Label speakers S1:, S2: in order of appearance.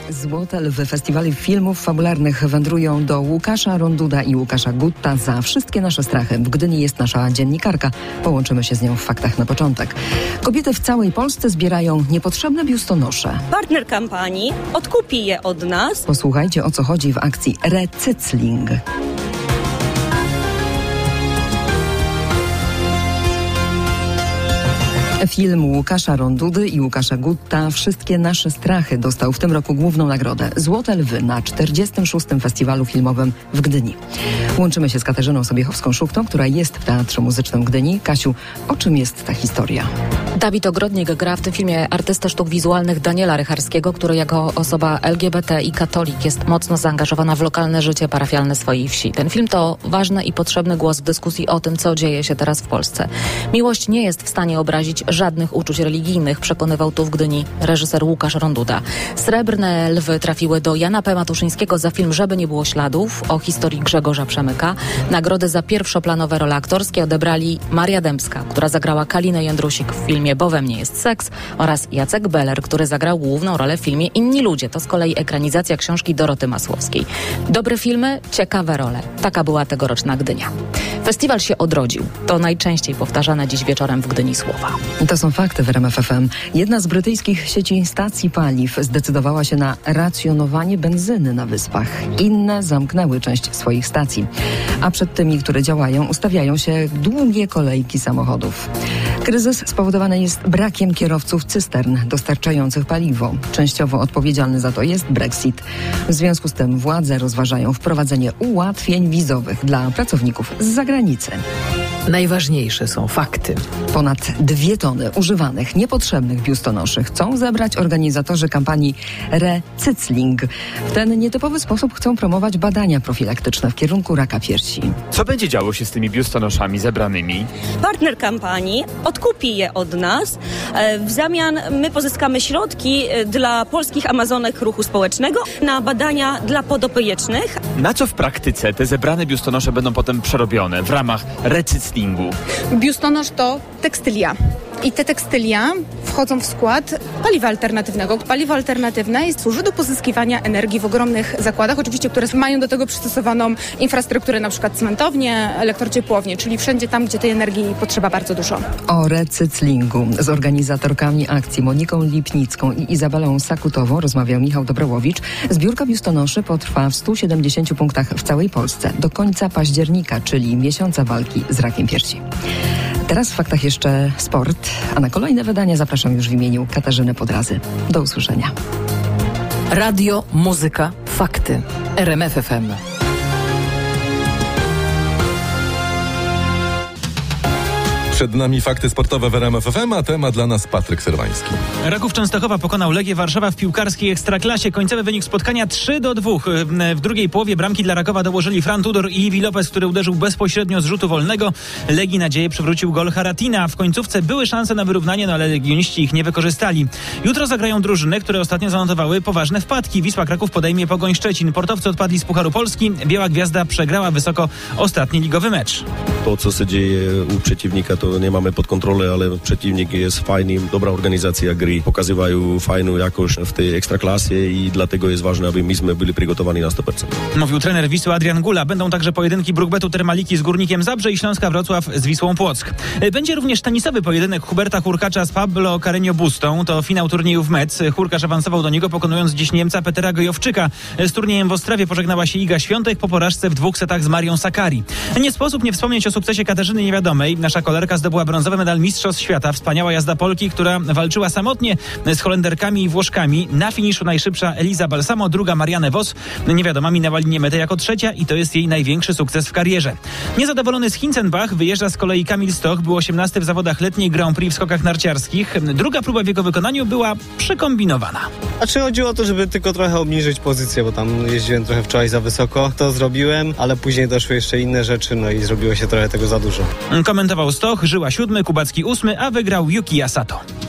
S1: Złote Lwy Festiwalu Filmów Fabularnych wędrują do Łukasza Ronduda i Łukasza Gutta za wszystkie nasze strachy. W Gdyni jest nasza dziennikarka. Połączymy się z nią w faktach na początek. Kobiety w całej Polsce zbierają niepotrzebne biustonosze.
S2: Partner kampanii odkupi je od nas.
S1: Posłuchajcie, o co chodzi w akcji Recykling. Film Łukasza Rondudy i Łukasza Gutta Wszystkie nasze strachy dostał w tym roku główną nagrodę Złote Lwy na 46. Festiwalu Filmowym w Gdyni. Łączymy się z Katarzyną Sobiechowską-Szuchtą, która jest w Teatrze Muzycznym w Gdyni. Kasiu, o czym jest ta historia?
S3: Dawid Ogrodnik gra w tym filmie artystę sztuk wizualnych Daniela Rycharskiego, który jako osoba LGBT i katolik jest mocno zaangażowana w lokalne życie parafialne swojej wsi. Ten film to ważny i potrzebny głos w dyskusji o tym, co dzieje się teraz w Polsce. Miłość nie jest w stanie obrazić żadnych uczuć religijnych, przekonywał tu w Gdyni reżyser Łukasz Ronduda. Srebrne Lwy trafiły do Jana P. Matuszyńskiego za film Żeby nie było śladów o historii Grzegorza Przemyka. Nagrody za pierwszoplanowe role aktorskie odebrali Maria Dębska, która zagrała Kalinę Jędrusik w filmie Bo we mnie jest seks, oraz Jacek Beller, który zagrał główną rolę w filmie Inni ludzie. To z kolei ekranizacja książki Doroty Masłowskiej. Dobre filmy, ciekawe role. Taka była tegoroczna Gdynia. Festiwal się odrodził. To najczęściej powtarzane dziś wieczorem w Gdyni słowa.
S1: To są fakty w RMF FM. Jedna z brytyjskich sieci stacji paliw zdecydowała się na racjonowanie benzyny na wyspach. Inne zamknęły część swoich stacji. A przed tymi, które działają, ustawiają się długie kolejki samochodów. Kryzys spowodowany jest brakiem kierowców cystern dostarczających paliwo. Częściowo odpowiedzialny za to jest Brexit. W związku z tym władze rozważają wprowadzenie ułatwień wizowych dla pracowników z zagranicy.
S4: Najważniejsze są fakty.
S1: Ponad 2 tony używanych, niepotrzebnych biustonoszy chcą zebrać organizatorzy kampanii Recykling. W ten nietypowy sposób chcą promować badania profilaktyczne w kierunku raka piersi.
S5: Co będzie działo się z tymi biustonoszami zebranymi?
S2: Partner kampanii odkupi je od nas. W zamian my pozyskamy środki dla polskich Amazonek ruchu społecznego na badania dla podopiecznych.
S5: Na co w praktyce te zebrane biustonosze będą potem przerobione w ramach recyklingu?
S6: Biustonosz to tekstylia. I te tekstylia wchodzą w skład paliwa alternatywnego. Paliwo alternatywne służy do pozyskiwania energii w ogromnych zakładach, oczywiście, które mają do tego przystosowaną infrastrukturę, na przykład cementownie, elektrociepłownie, czyli wszędzie tam, gdzie tej energii potrzeba bardzo dużo.
S1: O recyklingu z organizatorkami akcji Moniką Lipnicką i Izabelą Sakutową rozmawiał Michał Dobrołowicz. Zbiórka biustonoszy potrwa w 170 punktach w całej Polsce do końca października, czyli miesiąca walki z rakiem piersi. Teraz w faktach jeszcze sport, a na kolejne wydania zapraszam już w imieniu Katarzyny Podrazy. Do usłyszenia.
S4: Radio, muzyka, fakty. RMF FM.
S7: Przed nami fakty sportowe w RMF FM, a temat dla nas Patryk Serwański.
S8: Raków Częstochowa pokonał Legię Warszawa w piłkarskiej Ekstraklasie. Końcowy wynik spotkania 3-2. W drugiej połowie bramki dla Rakowa dołożyli Fran Tudor i Iwi Lopez, który uderzył bezpośrednio z rzutu wolnego. Legii nadzieję przywrócił gol Haratina. W końcówce były szanse na wyrównanie, ale legioniści ich nie wykorzystali. Jutro zagrają drużyny, które ostatnio zanotowały poważne wpadki. Wisła Kraków podejmie Pogoń Szczecin. Portowcy odpadli z Pucharu Polski. Biała Gwiazda przegrała wysoko ostatni ligowy mecz.
S9: To, co się dzieje u przeciwnika, to nie mamy pod kontrolą, ale przeciwnik jest fajny, dobra organizacja gry, pokazywają fajną jakość w tej ekstraklasie i dlatego jest ważne, aby myśmy byli przygotowani na 100%.
S8: Mówił trener Wisły Adrian Gula. Będą także pojedynki Brukbetu Termaliki z Górnikiem Zabrze i Śląska Wrocław z Wisłą Płock. Będzie również tenisowy pojedynek Huberta Hurkacza z Pablo Carreño Bustą. To finał turnieju w Metz. Hurkacz awansował do niego, pokonując dziś Niemca Petera Gojowczyka. Z turniejem w Ostrawie pożegnała się Iga Świątek po porażce w 2 setach z Marią Sakkari. Nie sposób nie wspomnieć o sukcesie Katarzyny Niewiadomej. Nasza kolarka zdobyła brązowy medal Mistrzostw Świata. Wspaniała jazda Polki, która walczyła samotnie z Holenderkami i Włoszkami. Na finiszu najszybsza Eliza Balsamo, druga Marianne Vos. Niewiadoma minęła linię metę jako trzecia i to jest jej największy sukces w karierze. Niezadowolony z Hinzenbach wyjeżdża z kolei Kamil Stoch. Był 18 w zawodach letniej Grand Prix w skokach narciarskich. Druga próba w jego wykonaniu była przekombinowana.
S10: A czy chodziło o to, żeby tylko trochę obniżyć pozycję, bo tam jeździłem trochę wczoraj za wysoko. To zrobiłem, ale później doszły jeszcze inne rzeczy, no i zrobiło się trochę tego za dużo.
S8: Komentował Stoch, Żyła 7, Kubacki 8, a wygrał Yuki Sato.